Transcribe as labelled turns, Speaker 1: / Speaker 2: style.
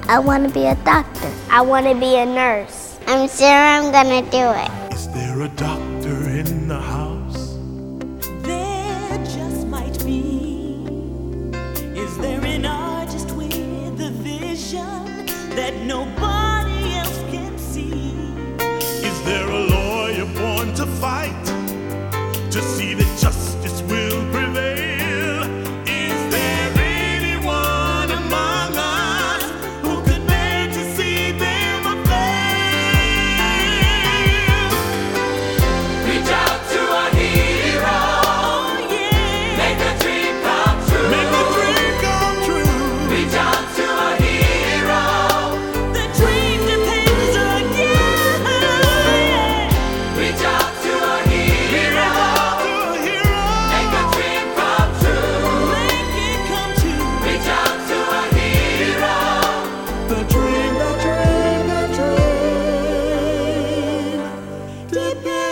Speaker 1: I want to be a doctor. I want to be a nurse. I'm sure I'm gonna do it.
Speaker 2: Is there a doctor in the house?
Speaker 3: There just might be. Is there an artist with a vision that nobody else can see?
Speaker 2: Is there a lawyer born to fight, to see that justice will prevail? Is there anyone among us who could bear to see them fail?
Speaker 4: Reach out to a hero.
Speaker 3: Oh yeah.
Speaker 4: Make a dream come true.
Speaker 2: Make the dream come true.
Speaker 4: Reach out to a hero.
Speaker 3: The dream depends on you.
Speaker 4: Reach out to a hero.
Speaker 2: To a hero.
Speaker 4: Make a dream come true.
Speaker 3: Make it come true.
Speaker 4: Reach out to a hero.
Speaker 2: The dream, the dream, the dream.